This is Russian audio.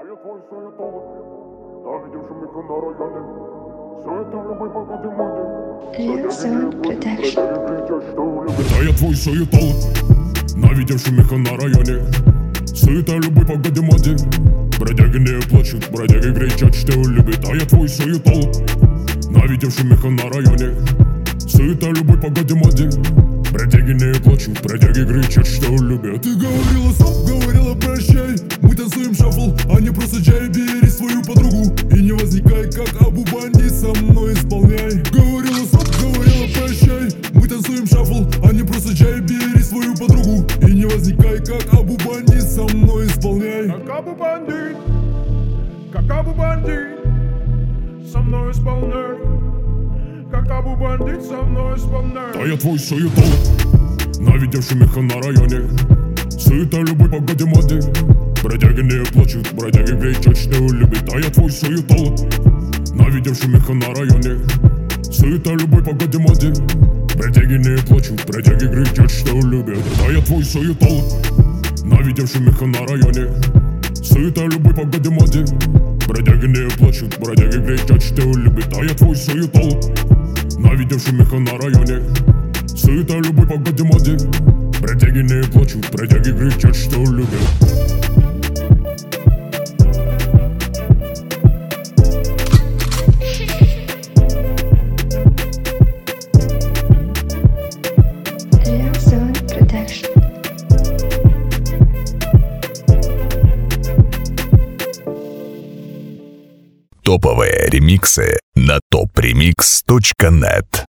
я твой суетолог, навидевший их на районе. Суета в любой погоде моде. Real Sound Production. Да я твой суетолог, навидевший их на районе. Суета в любой погоде моде. Бродяги не плачут, бродяги кричат, что любят. А я твой суетолог, навидевший их на районе. Суета в любой погоде моде. Бродяги не плачут, бродяги кричат, что любят. Ты говорила стоп, говорила прощай. Мы танцуем шафл, а не просто чай. Бери свою подругу и не возникай, как Абу Банди, со мной исполняй. Говорила стоп, говорила прощай. Мы танцуем шафл, а не просто чай. Бери свою подругу и не возникай, как Абу Банди, со мной исполняй. Как Абу Банди, как Абу Банди, со мной исполняй. Как Абу Банди, со мной исполняй. Да я твой суетолог, навидевший их на районе. Суета в любой погоде моде. Бродяги не плачут, бродяги кричат, что любят. А я твой суетолог, навидевший их на районе. Суета в любой погоде моде. Бродяги не плачут, бродяги кричат, что любят. А я твой суетолог, навидевший их на районе. Суета в любой погоде моде. Бродяги не плачут, бродяги кричат, что любят. А я твой суетолог, навидевший их на районе. Суета в любой погоде моде. Бродяги не плачут, бродяги кричат, что любят. Real Sound Production. Топовые ремиксы на topremix.net.